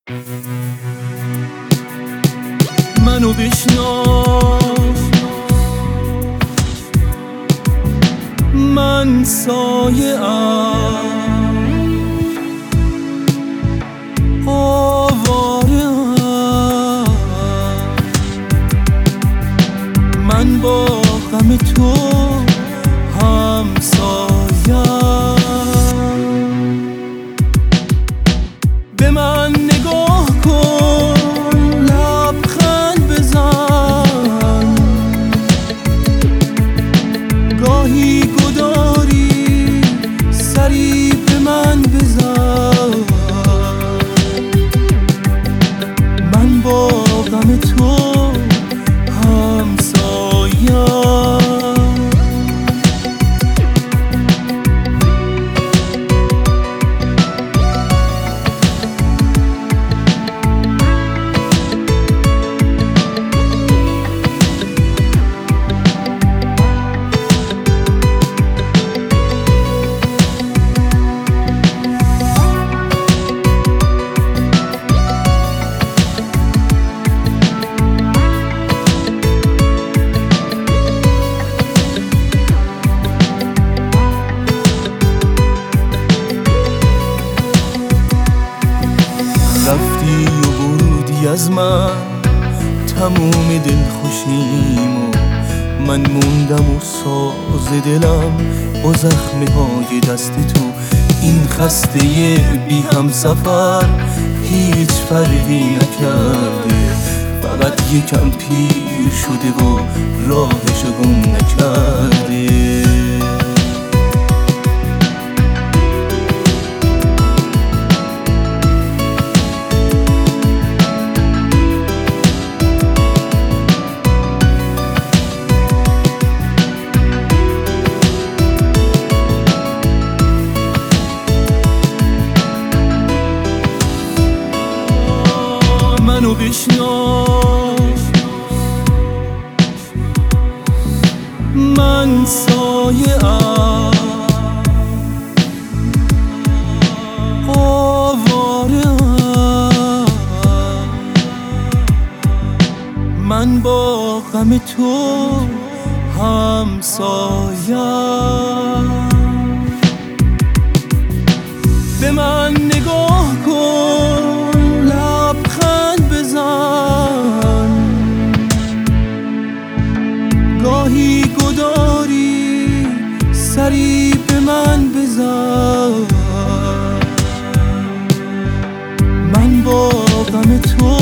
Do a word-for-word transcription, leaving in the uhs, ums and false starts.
منو بشناس، من سایه ام، آواره ام، من با غم تو همسایم. به من نگاه کن، لبخند بزن، گاهی گداری سری به من بزن، من با غم تو همسایم. رفتی و بردی از من تموم دلخوشیمو، من موندم و ساز دلم با زخمه های دست تو. این خسته بی هم سفر هیچ فرقی نکرده، فقط یکم پیر شده و راهشو گم نکرده. منو بشناس، من سایه ام، آواره ام، من با غم تو همسایم. به من نگاه کن، لبخند بزن، گاهی گداری سری به من بزن، من با غم تو